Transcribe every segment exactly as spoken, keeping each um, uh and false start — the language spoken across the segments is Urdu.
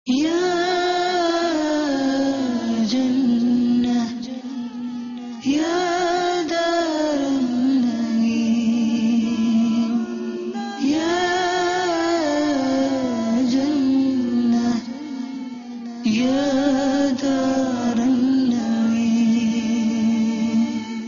یا جنہ یا دار النعیم یا جنہ یا دار النعیم.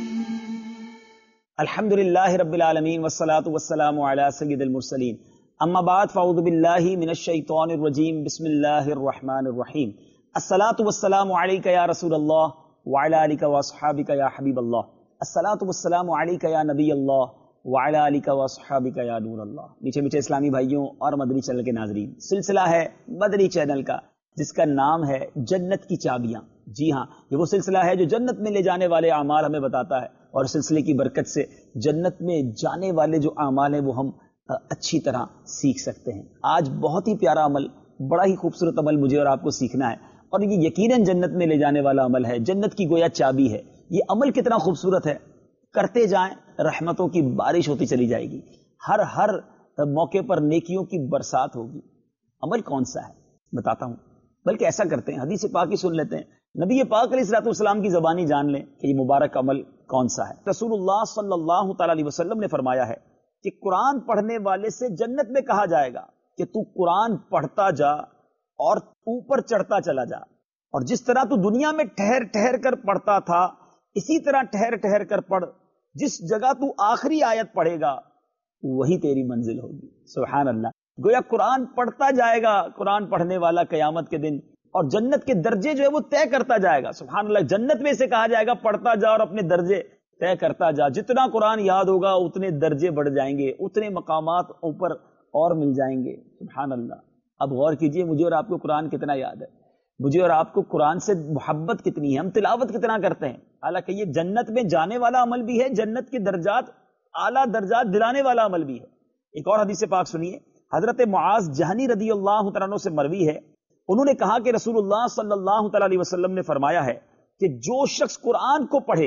الحمدللہ رب العالمین والصلاة والسلام علی سید المرسلین. اما بعد فاعوذ باللہ من الشیطان الرجیم. بسم اللہ الرحمن الرحیم. الصلاة والسلام علیک یا رسول اللہ وعلی آلک واصحابک یا حبیب اللہ. الصلاة والسلام علیک یا نبی اللہ وعلی آلک واصحابک یا نور اللہ. میٹھے میٹھے اسلامی بھائیوں اور مدنی چینل کے ناظرین، سلسلہ ہے مدنی چینل کا جس کا نام ہے جنت کی چابیاں. جی ہاں، یہ وہ سلسلہ ہے جو جنت میں لے جانے والے اعمال ہمیں بتاتا ہے، اور سلسلے کی برکت سے جنت میں جانے والے جو اعمال ہیں وہ ہم اچھی طرح سیکھ سکتے ہیں. آج بہت ہی پیارا عمل، بڑا ہی خوبصورت عمل مجھے اور آپ کو سیکھنا ہے، اور یہ یقیناً جنت میں لے جانے والا عمل ہے. جنت کی گویا چابی ہے. یہ عمل کتنا خوبصورت ہے، کرتے جائیں رحمتوں کی بارش ہوتی چلی جائے گی. ہر ہر موقع پر نیکیوں کی برسات ہوگی. عمل کون سا ہے بتاتا ہوں، بلکہ ایسا کرتے ہیں حدیث پاک ہی سن لیتے ہیں. نبی پاک علیہ الصلوۃ والسلام کی زبانی جان لیں کہ یہ مبارک عمل کون سا ہے. رسول اللہ صلی اللہ تعالی علیہ وسلم نے فرمایا ہے کہ قرآن پڑھنے والے سے جنت میں کہا جائے گا کہ تو قرآن پڑھتا جا اور اوپر چڑھتا چلا جا، اور جس طرح تو دنیا میں ٹھہر ٹھہر کر پڑھتا تھا اسی طرح ٹھہر ٹھہر کر پڑھ. جس جگہ تو آخری آیت پڑھے گا وہی تیری منزل ہوگی. سبحان اللہ. گویا قرآن پڑھتا جائے گا قرآن پڑھنے والا قیامت کے دن، اور جنت کے درجے جو ہے وہ طے کرتا جائے گا. سبحان اللہ. جنت میں سے کہا جائے گا پڑھتا جا اور اپنے درجے طے کرتا جا. جتنا قرآن یاد ہوگا اتنے درجے بڑھ جائیں گے، اتنے مقامات اوپر اور مل جائیں گے. سبحان اللہ. اب غور کیجئے، مجھے اور آپ کو قرآن کتنا یاد ہے، مجھے اور آپ کو قرآن سے محبت کتنی ہے، ہم تلاوت کتنا کرتے ہیں. حالانکہ یہ جنت میں جانے والا عمل بھی ہے، جنت کے درجات اعلیٰ درجات دلانے والا عمل بھی ہے. ایک اور حدیث پاک سنیے. حضرت معاذ جہنی رضی اللہ تعالیٰ عنہ سے مروی ہے، انہوں نے کہا کہ رسول اللہ صلی اللہ تعالی علیہ وسلم نے فرمایا ہے کہ جو شخص قرآن کو پڑھے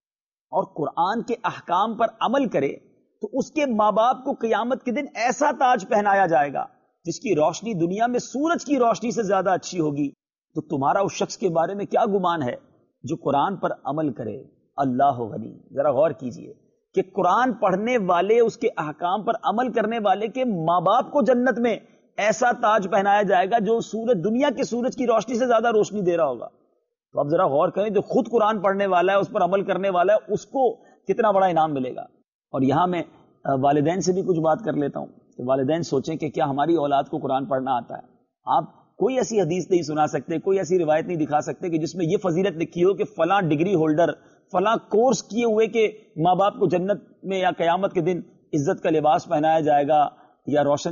اور قرآن کے احکام پر عمل کرے تو اس کے ماں باپ کو قیامت کے دن ایسا تاج پہنایا جائے گا جس کی روشنی دنیا میں سورج کی روشنی سے زیادہ اچھی ہوگی. تو تمہارا اس شخص کے بارے میں کیا گمان ہے جو قرآن پر عمل کرے. اللہ غنی. ذرا غور کیجئے کہ قرآن پڑھنے والے، اس کے احکام پر عمل کرنے والے کے ماں باپ کو جنت میں ایسا تاج پہنایا جائے گا جو سورج دنیا کے سورج کی روشنی سے زیادہ روشنی دے رہا ہوگا. تو اب ذرا غور کریں، جو خود قرآن پڑھنے والا ہے، اس پر عمل کرنے والا ہے، اس کو کتنا بڑا انعام ملے گا. اور یہاں میں والدین سے بھی کچھ بات کر لیتا ہوں کہ والدین سوچیں کہ کیا ہماری اولاد کو قرآن پڑھنا آتا ہے. آپ کوئی ایسی حدیث نہیں سنا سکتے، کوئی ایسی روایت نہیں دکھا سکتے کہ جس میں یہ فضیلت لکھی ہو کہ فلاں ڈگری ہولڈر، فلاں کورس کیے ہوئے کہ ماں باپ کو جنت میں یا قیامت کے دن عزت کا لباس پہنایا جائے گا یا روشن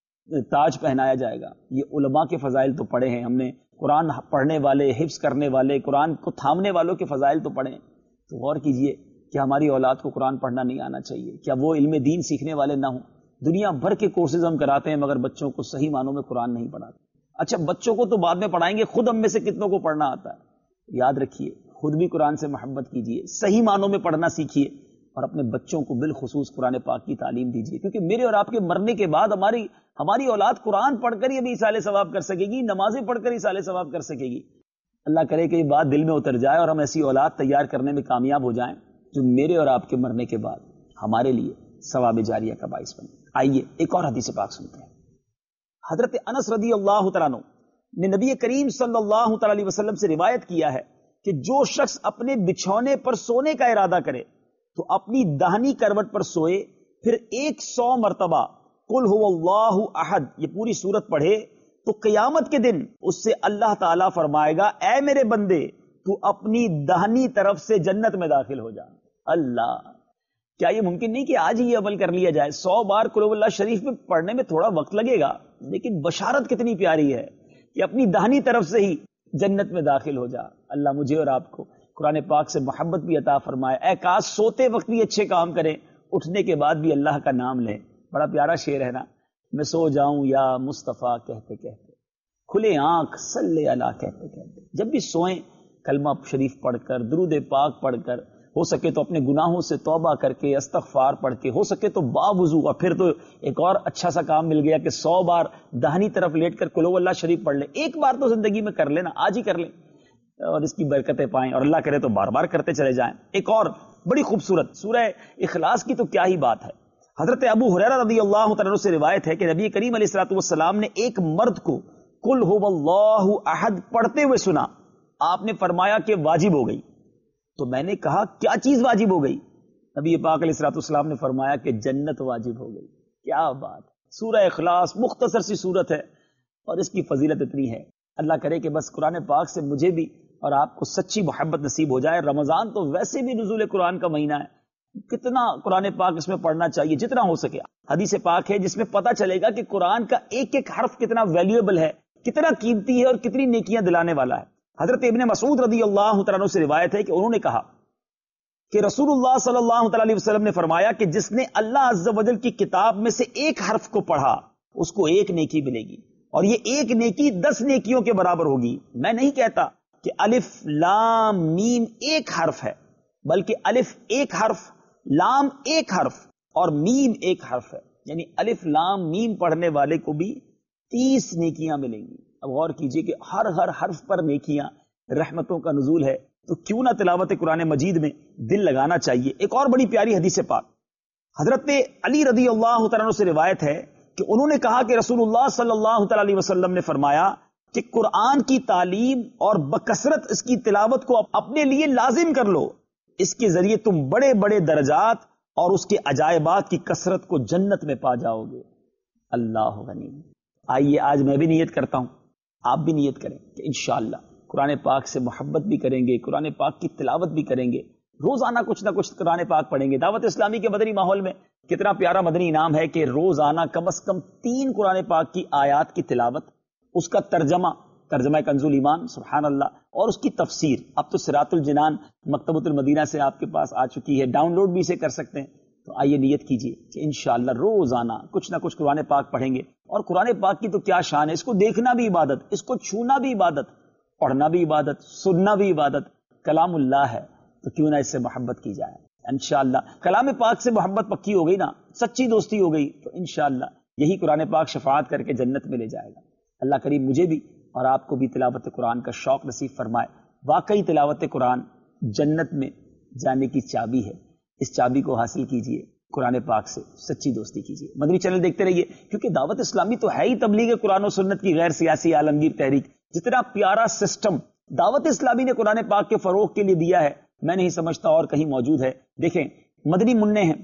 تاج پہنایا جائے گا. یہ علماء کے فضائل تو پڑھے ہیں ہم نے، قرآن پڑھنے والے، حفظ کرنے والے، قرآن کو تھامنے والوں کے فضائل تو پڑھے. تو غور کیجئے کہ ہماری اولاد کو قرآن پڑھنا نہیں آنا چاہیے. کیا وہ علم دین سیکھنے والے نہ ہوں؟ دنیا بھر کے کورسز ہم کراتے ہیں مگر بچوں کو صحیح معنوں میں قرآن نہیں پڑھاتے. اچھا، بچوں کو تو بعد میں پڑھائیں گے، خود ہم میں سے کتنوں کو پڑھنا آتا ہے؟ یاد رکھیے، خود بھی قرآن سے محبت کیجئے، صحیح معنوں میں پڑھنا سیکھیے، اور اپنے بچوں کو بالخصوص قرآن پاک کی تعلیم دیجیے. کیونکہ میرے اور آپ کے مرنے کے بعد ہماری ہماری اولاد قرآن پڑھ کر ہی بھی ایصال ثواب کر سکے گی، نمازیں پڑھ کر ایصال ثواب کر سکے گی. اللہ کرے کہ یہ بات دل میں اتر جائے اور ہم ایسی اولاد تیار کرنے میں کامیاب ہو جائیں جو میرے اور آپ کے مرنے کے بعد ہمارے لیے ثواب جاریہ کا باعث بنے. آئیے ایک اور حدیث پاک سنتے ہیں. حضرت انس رضی اللہ تعالیٰ عنہ نے نبی کریم صلی اللہ تعالی علیہ وسلم سے روایت کیا ہے کہ جو شخص اپنے بچھونے پر سونے کا ارادہ کرے تو اپنی داہنی کروٹ پر سوئے، پھر ایک سو مرتبہ قل هو اللہ احد یہ پوری سورت پڑھے، تو قیامت کے دن اس سے اللہ تعالیٰ فرمائے گا اے میرے بندے تو اپنی داہنی طرف سے جنت میں داخل ہو جا. اللہ، کیا یہ ممکن نہیں کہ آج ہی یہ عمل کر لیا جائے؟ سو بار قل هو اللہ شریف میں پڑھنے میں تھوڑا وقت لگے گا، لیکن بشارت کتنی پیاری ہے کہ اپنی داہنی طرف سے ہی جنت میں داخل ہو جا. اللہ مجھے اور آپ کو قرآن پاک سے محبت بھی عطا فرمائے. اے کاش سوتے وقت بھی اچھے کام کریں، اٹھنے کے بعد بھی اللہ کا نام لیں. بڑا پیارا شعر ہے نا، میں سو جاؤں یا مصطفیٰ کہتے کہتے، کھلے آنکھ صلی اللہ کہتے کہتے. جب بھی سوئیں کلمہ شریف پڑھ کر، درود پاک پڑھ کر، ہو سکے تو اپنے گناہوں سے توبہ کر کے استغفار پڑھ کے، ہو سکے تو باوضو، اور پھر تو ایک اور اچھا سا کام مل گیا کہ سو بار دہنی طرف لیٹ کر قل اللہ شریف پڑھ لیں. ایک بار تو زندگی میں کر لینا، آج ہی کر لیں اور اس کی برکتیں پائیں، اور اللہ کرے تو بار بار کرتے چلے جائیں. ایک اور بڑی خوبصورت سورہ اخلاص کی تو کیا ہی بات ہے. حضرت ابو ہریرہ رضی اللہ تعالیٰ عنہ سے روایت ہے کہ نبی کریم علیہ الصلوۃ والسلام نے ایک مرد کو قل هو اللہ احد پڑھتے ہوئے سنا. آپ نے فرمایا کہ واجب ہو گئی. تو میں نے کہا کیا چیز واجب ہو گئی؟ نبی پاک علیہ الصلوۃ والسلام نے فرمایا کہ جنت واجب ہو گئی. کیا بات! سورہ اخلاص مختصر سی صورت ہے اور اس کی فضیلت اتنی ہے. اللہ کرے کہ بس قرآن پاک سے مجھے بھی اور آپ کو سچی محبت نصیب ہو جائے. رمضان تو ویسے بھی نزول قرآن کا مہینہ ہے، کتنا قرآن پاک اس میں پڑھنا چاہیے جتنا ہو سکے. حدیث پاک ہے جس میں پتہ چلے گا کہ قرآن کا ایک ایک حرف کتنا ویلیوبل ہے، کتنا قیمتی ہے اور کتنی نیکیاں دلانے والا ہے. حضرت ابن مسعود رضی اللہ تعالیٰ عنہ سے روایت ہے کہ انہوں نے کہا کہ رسول اللہ صلی اللہ تعالی علیہ وسلم نے فرمایا کہ جس نے اللہ عز و جل کی کتاب میں سے ایک حرف کو پڑھا اس کو ایک نیکی ملے گی، اور یہ ایک نیکی دس نیکیوں کے برابر ہوگی. میں نہیں کہتا کہ الف لام میم ایک حرف ہے، بلکہ الف ایک حرف، لام ایک حرف اور میم ایک حرف ہے. یعنی الف لام میم پڑھنے والے کو بھی تیس نیکیاں ملیں گی. اب غور کیجئے کہ ہر ہر حرف پر نیکیاں، رحمتوں کا نزول ہے، تو کیوں نہ تلاوت قرآن مجید میں دل لگانا چاہیے. ایک اور بڑی پیاری حدیث پاک حضرت علی رضی اللہ تعالیٰ عنہ سے روایت ہے کہ انہوں نے کہا کہ رسول اللہ صلی اللہ تعالی علیہ وسلم نے فرمایا کہ قرآن کی تعلیم اور بکثرت اس کی تلاوت کو اپنے لیے لازم کر لو، اس کے ذریعے تم بڑے بڑے درجات اور اس کے عجائبات کی کثرت کو جنت میں پا جاؤ گے. اللہ غنی. آئیے آج میں بھی نیت کرتا ہوں، آپ بھی نیت کریں کہ انشاءاللہ قرآن پاک سے محبت بھی کریں گے، قرآن پاک کی تلاوت بھی کریں گے، روزانہ کچھ نہ کچھ قرآن پاک پڑھیں گے. دعوت اسلامی کے مدنی ماحول میں کتنا پیارا مدنی انعام ہے کہ روزانہ کم از کم تین قرآن پاک کی آیات کی تلاوت، اس کا ترجمہ، ترجمہ کنز الایمان، سبحان اللہ، اور اس کی تفسیر. اب تو صراط الجنان مکتبۃ المدینہ سے آپ کے پاس آ چکی ہے، ڈاؤن لوڈ بھی اسے کر سکتے ہیں. تو آئیے نیت کیجئے کہ انشاءاللہ روزانہ کچھ نہ کچھ قرآن پاک پڑھیں گے. اور قرآن پاک کی تو کیا شان ہے، اس کو دیکھنا بھی عبادت، اس کو چھونا بھی عبادت، پڑھنا بھی عبادت، سننا بھی عبادت. کلام اللہ ہے تو کیوں نہ اس سے محبت کی جائے. انشاءاللہ کلام پاک سے محبت پکی ہو گئی نا، سچی دوستی ہو گئی، تو انشاءاللہ یہی قرآن پاک شفاعت کر کے جنت میں لے جائے گا. اللہ کریم مجھے بھی اور آپ کو بھی تلاوت قرآن کا شوق نصیب فرمائے. واقعی تلاوت قرآن جنت میں جانے کی چابی ہے. اس چابی کو حاصل کیجئے، قرآن پاک سے سچی دوستی کیجئے. مدنی چینل دیکھتے رہیے، کیونکہ دعوت اسلامی تو ہے ہی تبلیغ قرآن و سنت کی غیر سیاسی عالمگیر تحریک. جتنا پیارا سسٹم دعوت اسلامی نے قرآن پاک کے فروغ کے لیے دیا ہے، میں نہیں سمجھتا اور کہیں موجود ہے. دیکھیں مدنی منع ہیں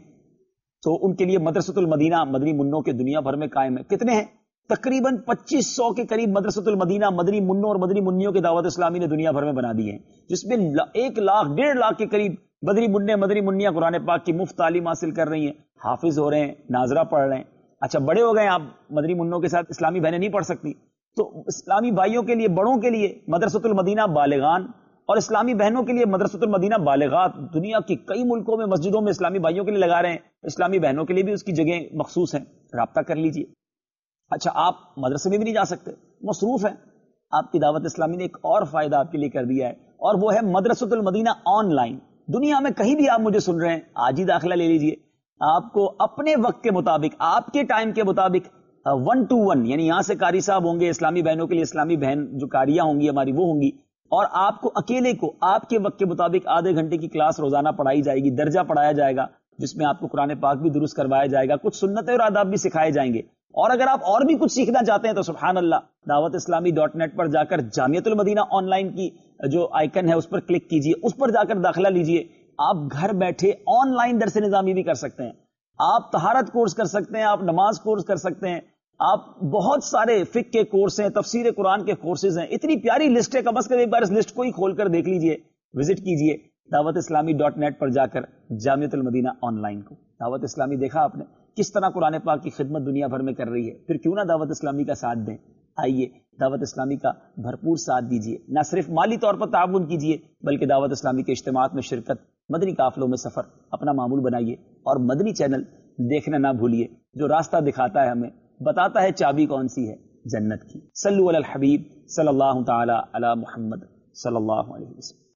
تو ان کے لیے مدرسۃ المدینہ مدنی منوں کے دنیا بھر میں قائم ہے. کتنے ہیں؟ تقریباً پچیس سو کے قریب مدرسۃ المدینہ مدنی منوں اور مدنی منیوں کے دعوت اسلامی نے دنیا بھر میں بنا دی ہیں، جس میں ایک لاکھ ڈیڑھ لاکھ کے قریب مدنی منع مدنی منیاں قرآن پاک کی مفت تعلیم حاصل کر رہی ہیں، حافظ ہو رہے ہیں، ناظرہ پڑھ رہے ہیں. اچھا بڑے ہو گئے آپ، مدنی منوں کے ساتھ اسلامی بہنیں نہیں پڑھ سکتی، تو اسلامی بھائیوں کے لیے، بڑوں کے لیے مدرسۃ المدینہ بالغان، اور اسلامی بہنوں کے لیے مدرسۃ المدینہ بالغات. دنیا کی کئی ملکوں میں مسجدوں میں اسلامی بھائیوں کے لیے لگا رہے ہیں، اسلامی بہنوں کے لیے بھی اس کی جگہیں مخصوص ہیں، رابطہ کر لیجئے. اچھا آپ مدرسے میں بھی نہیں جا سکتے، مصروف ہیں، آپ کی دعوت اسلامی نے ایک اور فائدہ آپ کے لیے کر دیا ہے، اور وہ ہے مدرسۃ المدینہ آن لائن. دنیا میں کہیں بھی آپ مجھے سن رہے ہیں، آج ہی داخلہ لے لیجئے. آپ کو اپنے وقت کے مطابق، آپ کے ٹائم کے مطابق ون ٹو ون، یعنی یہاں سے قاری صاحب ہوں گے، اسلامی بہنوں کے لیے اسلامی بہن جو قاریاں ہوں گی ہماری وہ ہوں گی، اور آپ کو اکیلے کو آپ کے وقت کے مطابق آدھے گھنٹے کی کلاس روزانہ پڑھائی جائے گی، درجہ پڑھایا جائے گا، جس میں آپ کو قرآن پاک بھی درست کروایا جائے گا، کچھ سنتیں اور آداب بھی سکھائے جائیں گے. اور اگر آپ اور بھی کچھ سیکھنا چاہتے ہیں تو سبحان اللہ، دعوت اسلامی ڈاٹ نیٹ پر جا کر جامعۃ المدینہ آن لائن کی جو آئیکن ہے اس پر کلک کیجئے، اس پر جا کر داخلہ لیجئے. آپ گھر بیٹھے آن لائن درس نظامی بھی کر سکتے ہیں، آپ طہارت کورس کر سکتے ہیں، آپ نماز کورس کر سکتے ہیں، آپ بہت سارے فقہ کے کورس ہیں، تفسیر قرآن کے کورسز ہیں، اتنی پیاری لسٹ ہے. کم از کم ایک بار اس لسٹ کو ہی کھول کر دیکھ لیجئے، وزٹ کیجئے دعوت اسلامی ڈاٹ نیٹ پر جا کر جامعۃ المدینہ آن لائن کو. دعوت اسلامی دیکھا آپ نے کس طرح قرآن پاک کی خدمت دنیا بھر میں کر رہی ہے، پھر کیوں نہ دعوت اسلامی کا ساتھ دیں. آئیے دعوت اسلامی کا بھرپور ساتھ دیجئے، نہ صرف مالی طور پر تعاون کیجئے بلکہ دعوت اسلامی کے اجتماعات میں شرکت، مدنی قافلوں میں سفر اپنا معمول بنائیے. اور مدنی چینل دیکھنا نہ بھولیے، جو راستہ دکھاتا ہے ہمیں، بتاتا ہے چابی کون سی ہے جنت کی. صلو علی الحبیب صلی اللہ تعالی علی محمد صلی اللہ علیہ وسلم.